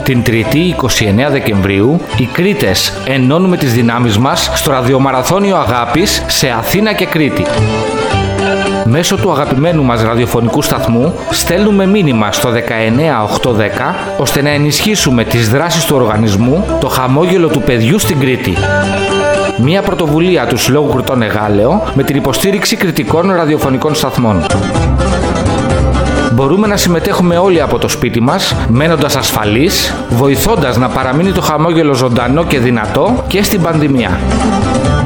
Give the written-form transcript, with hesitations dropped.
Την Τρίτη, 29 Δεκεμβρίου, οι Κρήτες ενώνουμε τις δυνάμεις μας στο ραδιομαραθώνιο αγάπης σε Αθήνα και Κρήτη. Μέσω του αγαπημένου μας ραδιοφωνικού σταθμού στέλνουμε μήνυμα στο 19810 ώστε να ενισχύσουμε τις δράσεις του οργανισμού «Το χαμόγελο του παιδιού στην Κρήτη». Μια πρωτοβουλία του Συλλόγου Κρητών Εγάλεο με την υποστήριξη κρητικών ραδιοφωνικών σταθμών. Μπορούμε να συμμετέχουμε όλοι από το σπίτι μας, μένοντας ασφαλείς, βοηθώντας να παραμείνει το χαμόγελο ζωντανό και δυνατό και στην πανδημία.